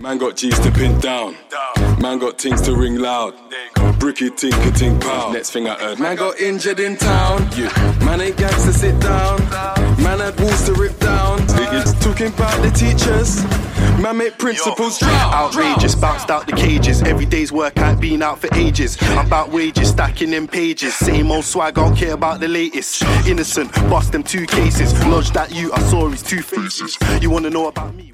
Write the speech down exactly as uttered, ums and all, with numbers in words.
Man got G's to pin down. Man got things to ring loud. Bricky tinker ting pow. Next thing I heard, man got injured in town. Man ain't gangster, sit down. Man had walls to rip down. Niggas talking about the teachers. Man make principles drown. Outrageous, bounced out the cages. Every day's work I ain't been out for ages. I'm about wages, stacking them pages. Same old swag, I don't care about the latest. Innocent, bust them two cases. Lodged at you, I saw his two faces. You wanna know about me?